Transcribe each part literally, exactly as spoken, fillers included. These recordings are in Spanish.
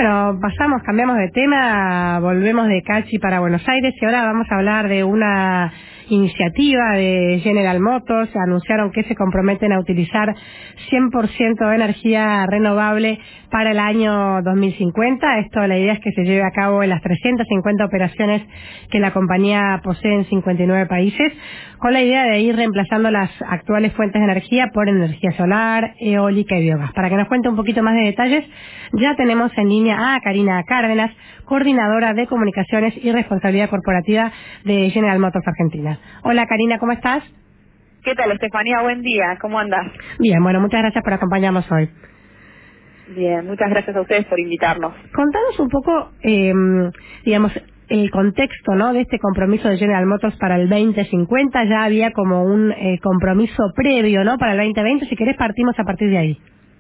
Bueno, pasamos, cambiamos de tema, volvemos de Cachi para Buenos Aires y ahora vamos a hablar de una iniciativa de General Motors. Anunciaron que se comprometen a utilizar cien por ciento de energía renovable para el año dos mil cincuenta. Esto, la idea es que se lleve a cabo en las trescientas cincuenta operaciones que la compañía posee en cincuenta y nueve países, con la idea de ir reemplazando las actuales fuentes de energía por energía solar, eólica y biogás. Para que nos cuente un poquito más de detalles, ya tenemos en línea a Karina Cárdenas, coordinadora de comunicaciones y responsabilidad corporativa de General Motors Argentina. Hola Karina, ¿cómo estás? ¿Qué tal, Estefanía? Buen día, ¿cómo andas? Bien, bueno, muchas gracias por acompañarnos hoy. Bien, muchas gracias a ustedes por invitarnos. Contanos un poco, eh, digamos, el contexto, ¿no?, de este compromiso de General Motors para el veinte cincuenta. Ya había como un eh, compromiso previo, ¿no?, para el veinte veinte. Si querés, partimos a partir de ahí.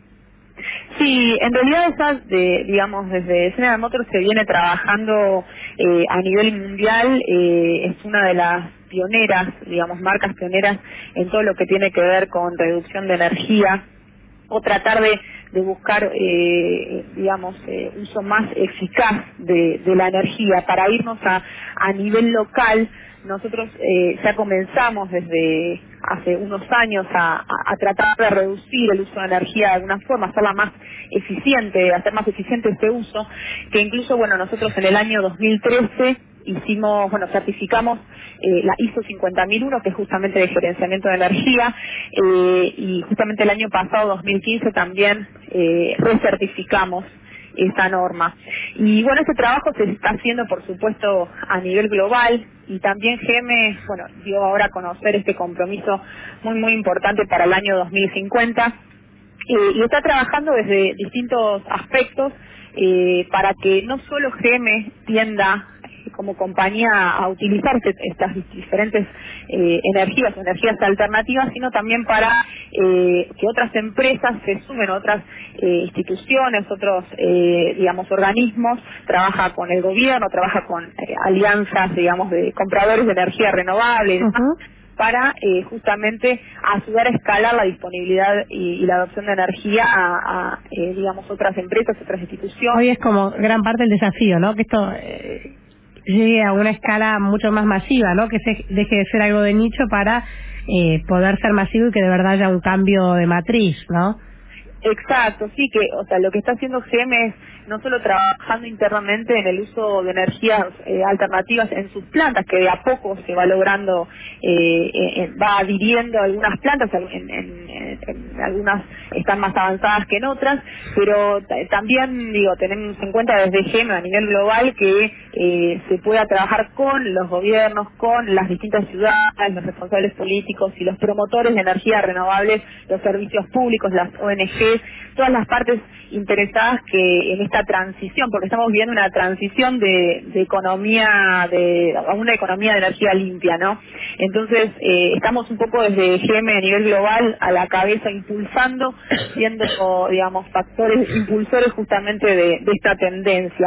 Sí, en realidad esa, de, digamos, desde General Motors se viene trabajando eh, a nivel mundial, eh, es una de las pioneras, digamos, marcas pioneras en todo lo que tiene que ver con reducción de energía o tratar de, de buscar, eh, digamos, eh, uso más eficaz de, de la energía. Para irnos a, a nivel local, nosotros eh, ya comenzamos desde hace unos años a, a, a tratar de reducir el uso de energía de alguna forma, hacerla más eficiente, hacer más eficiente este uso, que incluso, bueno, nosotros en el año dos mil trece hicimos, bueno, certificamos eh, la I S O cincuenta mil uno, que es justamente de gerenciamiento de energía, eh, y justamente el año pasado, dos mil quince, también eh, recertificamos esa norma. Y bueno, este trabajo se está haciendo, por supuesto, a nivel global, y también G M, bueno, dio ahora a conocer este compromiso muy, muy importante para el año dos mil cincuenta, eh, y está trabajando desde distintos aspectos eh, para que no solo G M tienda eh, como compañía a utilizar este- estas diferentes eh, energías, energías alternativas, sino también para eh, que otras empresas se sumen, otras eh, instituciones, otros, eh, digamos, organismos, trabaja con el gobierno, trabaja con eh, alianzas, digamos, de compradores de energía renovable y demás, Uh-huh. para eh, justamente ayudar a escalar la disponibilidad y, y la adopción de energía a, a eh, digamos, otras empresas, otras instituciones. Hoy es como gran parte del desafío, ¿no?, que esto eh, llegue a una escala mucho más masiva, ¿no?, que se deje de ser algo de nicho para eh, poder ser masivo y que de verdad haya un cambio de matriz, ¿no? Exacto, sí, que, o sea, lo que está haciendo G M es no solo trabajando internamente en el uso de energías eh, alternativas en sus plantas, que de a poco se va logrando, eh, eh, va adhiriendo a algunas plantas, en, en- en- en algunas están más avanzadas que en otras, pero t- también, digo, tenemos en cuenta desde G M a nivel global que eh, se pueda trabajar con los gobiernos, con las distintas ciudades, los responsables políticos y los promotores de energías renovables, los servicios públicos, las O N G, todas las partes interesadas que en esta transición, porque estamos viviendo una transición de, de economía, de a una economía de energía limpia, ¿no? Entonces, eh, estamos un poco desde G M a nivel global a la cabeza impulsando, siendo, digamos, factores impulsores justamente de, de esta tendencia.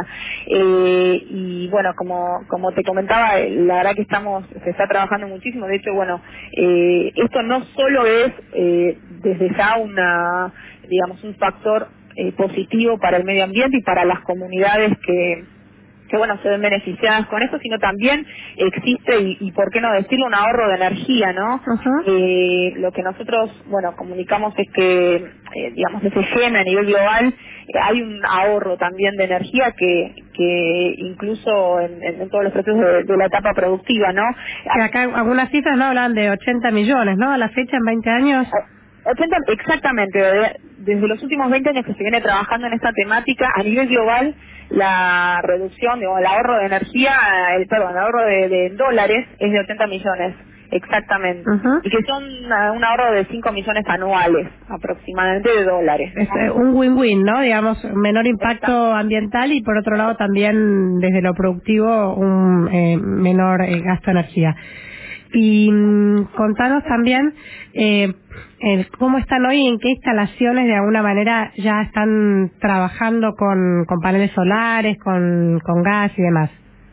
Eh, y bueno, como, como te comentaba, eh, la verdad que estamos, se está trabajando muchísimo. De hecho, bueno, eh, esto no solo es eh, desde ya una, digamos, un factor eh, positivo para el medio ambiente y para las comunidades que, que bueno, se ven beneficiadas con esto, sino también existe, y, y por qué no decirlo, un ahorro de energía, ¿no? Ajá. Eh, lo que nosotros, bueno, comunicamos es que, eh, digamos, desde G M a nivel global, eh, hay un ahorro también de energía que, que incluso en, en- en todos los procesos de, de la etapa productiva, ¿no? Que acá algunas cifras no hablan de ochenta millones, ¿no?, a la fecha en veinte años. ochenta, exactamente, de- desde los últimos veinte años que se viene trabajando en esta temática a nivel global, la reducción o el ahorro de energía, el perdón, el ahorro de, de dólares es de ochenta millones, exactamente, Ajá. y que son uh, un ahorro de cinco millones anuales aproximadamente de dólares. Es eh, un win-win, ¿no?, digamos, menor impacto ambiental y por otro lado también desde lo productivo un eh, menor eh, gasto de energía. Y mm, contanos también eh, el cómo están hoy, en qué instalaciones de alguna manera ya están trabajando con, con paneles solares, con, con gas y demás.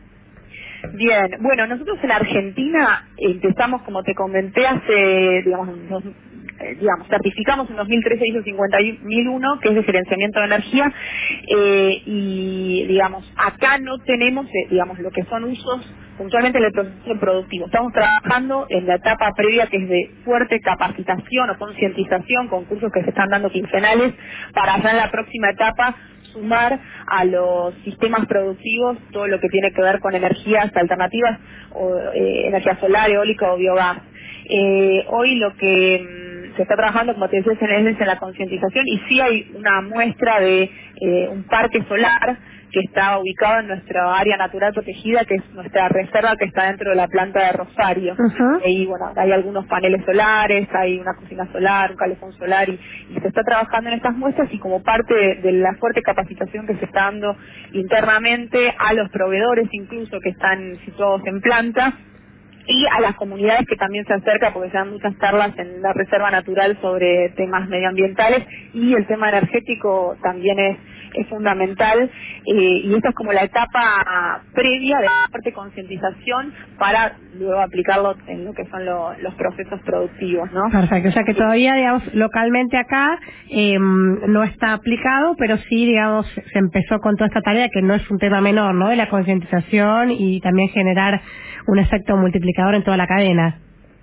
Bien, bueno, nosotros en Argentina empezamos, como te comenté, hace, digamos, dos- eh, digamos, certificamos en dos mil trece I S O cincuenta mil uno, que es de gerenciamiento de energía, eh, y, digamos, acá no tenemos, eh, digamos, lo que son usos puntualmente en el proceso productivo. Estamos trabajando en la etapa previa, que es de fuerte capacitación o concientización, con cursos que se están dando quincenales, para ya en la próxima etapa sumar a los sistemas productivos todo lo que tiene que ver con energías alternativas, o eh, energía solar, eólica o biogás. Eh, hoy lo que mm, se está trabajando, como te decía, es en la concientización, y sí hay una muestra de eh, un parque solar que está ubicado en nuestra área natural protegida, que es nuestra reserva, que está dentro de la planta de Rosario. Uh-huh. Ahí, bueno, hay algunos paneles solares, hay una cocina solar, un calefón solar, y, y se está trabajando en estas muestras, y como parte de, de la fuerte capacitación que se está dando internamente a los proveedores, incluso que están situados en planta, y a las comunidades que también se acercan, porque se dan muchas charlas en la Reserva Natural sobre temas medioambientales, y el tema energético también es, es fundamental, eh, y esta es como la etapa previa de la parte de concientización para luego aplicarlo en lo que son lo, los procesos productivos, ¿no? Perfecto, o sea que todavía, digamos, localmente acá eh, no está aplicado, pero sí, digamos, se empezó con toda esta tarea, que no es un tema menor, ¿no?, de la concientización y también generar un efecto multiplicador en toda la cadena.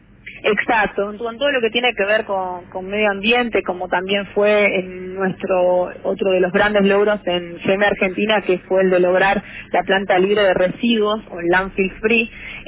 Exacto, con todo lo que tiene que ver con, con medio ambiente, como también fue en nuestro otro de los grandes logros en G M Argentina, que fue el de lograr la planta libre de residuos, o el landfill free,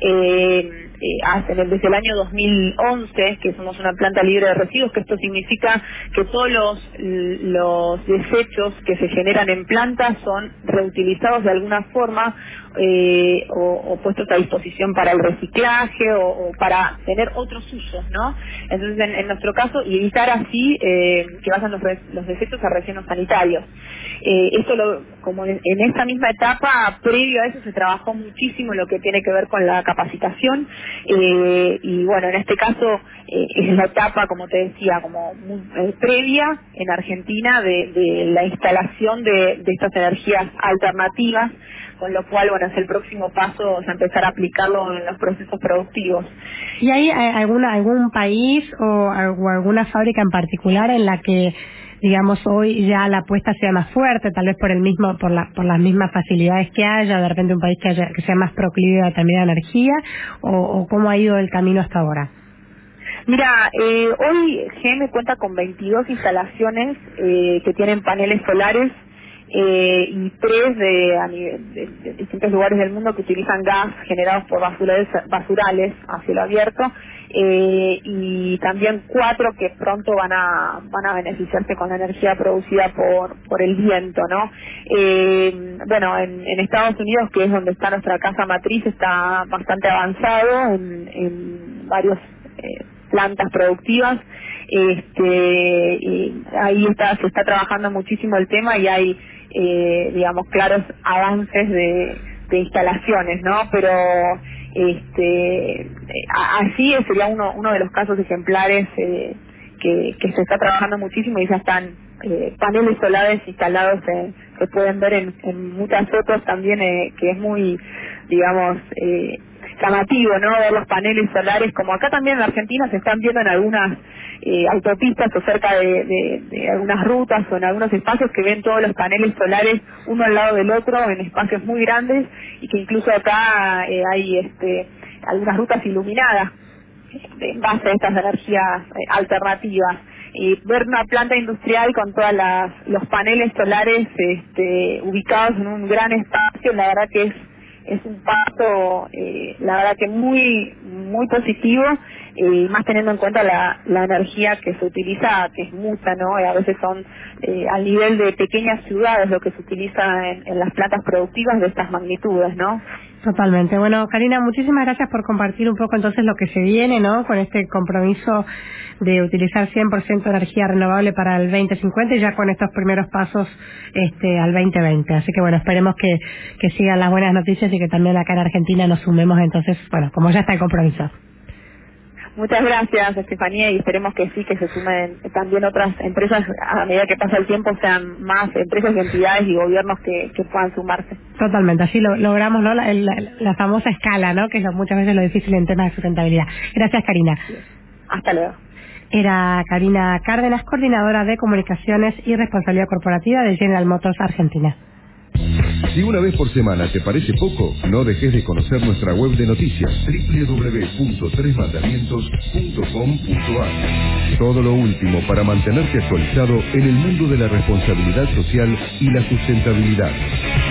eh, eh, hace, desde el año dos mil once, que somos una planta libre de residuos, que esto significa que todos los, los desechos que se generan en plantas son reutilizados de alguna forma, eh, o, o puestos a disposición para el reciclaje, o, o para tener otros usos, ¿no? Entonces, en, en nuestro caso, y evitar así eh, que vayan los, res, los desechos a rellenos sanitarios. Eh, esto, lo, como en, en esta misma etapa, previo a eso, se trabajó muchísimo lo que tiene que ver con la capacitación, eh, y bueno, en este caso eh, es la etapa, como te decía, como muy, eh, previa en Argentina de, de la instalación de, de estas energías alternativas, con lo cual, bueno, es el próximo paso, o sea, empezar a aplicarlo en los procesos productivos. ¿Y hay alguna, algún país o, o alguna fábrica en particular en la que, digamos, hoy ya la apuesta sea más fuerte, tal vez por el mismo, por la, por las mismas facilidades que haya, de repente un país que, haya, que sea más proclive también a energía, o, o cómo ha ido el camino hasta ahora? Mira, eh, hoy G M cuenta con veintidós instalaciones eh, que tienen paneles solares, eh, y tres de, a nivel, de, de distintos lugares del mundo que utilizan gas generados por basurales, basurales a cielo abierto, eh, y también cuatro que pronto van a van a beneficiarse con la energía producida por por el viento, ¿no? Eh, bueno, en, en Estados Unidos, que es donde está nuestra casa matriz, está bastante avanzado en, en varios eh, plantas productivas. Este, y ahí está, se está trabajando muchísimo el tema, y hay eh, digamos claros avances de, de instalaciones, ¿no? Pero este así sería uno uno de los casos ejemplares eh, que, que se está trabajando muchísimo, y ya están eh, paneles solares instalados, eh, se pueden ver en, en muchas fotos también, eh, que es muy, digamos, eh, llamativo, ¿no? Ver los paneles solares, como acá también en Argentina se están viendo en algunas eh, autopistas o cerca de, de, de algunas rutas o en algunos espacios, que ven todos los paneles solares uno al lado del otro en espacios muy grandes, y que incluso acá eh, hay este algunas rutas iluminadas en base a estas energías eh, alternativas. Y ver una planta industrial con todas las los paneles solares este, ubicados en un gran espacio, la verdad que es es un paso, eh, la verdad que muy muy positivo, y eh, más teniendo en cuenta la, la energía que se utiliza, que es mucha, ¿no? Y a veces son eh, al nivel de pequeñas ciudades lo que se utiliza en, en las plantas productivas de estas magnitudes, ¿no? Totalmente. Bueno, Karina, muchísimas gracias por compartir un poco entonces lo que se viene, ¿no?, con este compromiso de utilizar cien por ciento energía renovable para el veinte cincuenta, y ya con estos primeros pasos este al veinte veinte. Así que bueno, esperemos que, que sigan las buenas noticias y que también acá en Argentina nos sumemos entonces, bueno, como ya está el compromiso. Muchas gracias, Estefanía, y esperemos que sí, que se sumen también otras empresas a medida que pasa el tiempo, sean más empresas y entidades y gobiernos que, que puedan sumarse. Totalmente, así lo logramos, ¿no?, la, la, la famosa escala, ¿no?, que es lo, muchas veces lo difícil en temas de sustentabilidad. Gracias, Karina. Hasta luego. Era Karina Cárdenas, coordinadora de comunicaciones y responsabilidad corporativa de General Motors Argentina. Si una vez por semana te parece poco, no dejes de conocer nuestra web de noticias doble u doble u doble u punto tres mandamientos punto com punto a r. Todo lo último para mantenerte actualizado en el mundo de la responsabilidad social y la sustentabilidad.